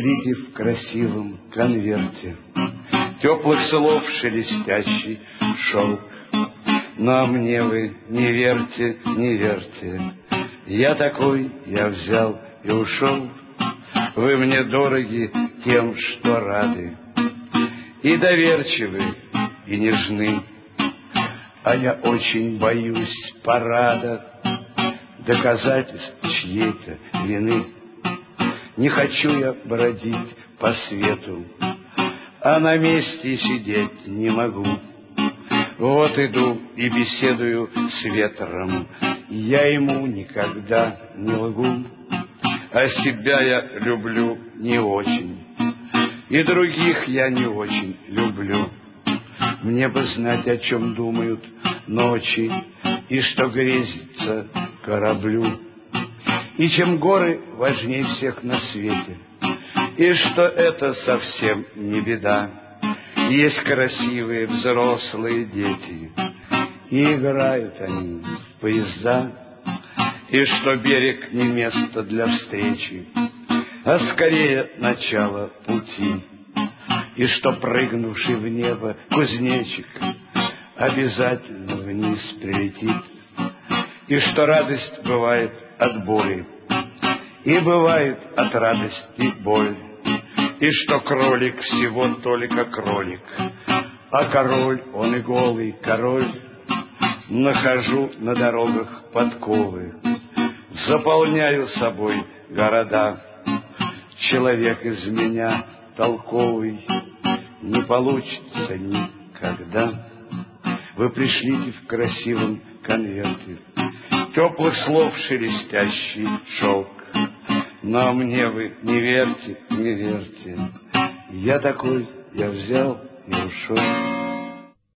Лики в красивом конверте, теплых слов шелестящий шелк. Но мне вы не верьте, не верьте, я такой, я взял и ушел. Вы мне дороги тем, что рады, и доверчивы, и нежны. А я очень боюсь парада, доказательств чьей-то вины. Не хочу я бродить по свету, а на месте сидеть не могу. Вот иду и беседую с ветром, я ему никогда не лгу. А себя я люблю не очень, и других я не очень люблю. Мне бы знать, о чем думают ночи, и что грезится кораблю. И чем горы важней всех на свете, и что это совсем не беда. Есть красивые взрослые дети, и играют они в поезда. И что берег не место для встречи, а скорее начало пути. И что прыгнувший в небо кузнечик обязательно вниз прилетит. И что радость бывает от боли, и бывает от радости боль. И что кролик всего только кролик, а король, он и голый король. Нахожу на дорогах подковы, заполняю собой города. Человек из меня толковый не получится никогда. Вы пришлите в красивом конверте теплых слов шелестящий шелк. Но мне вы не верьте, не верьте, я такой, я взял и ушел.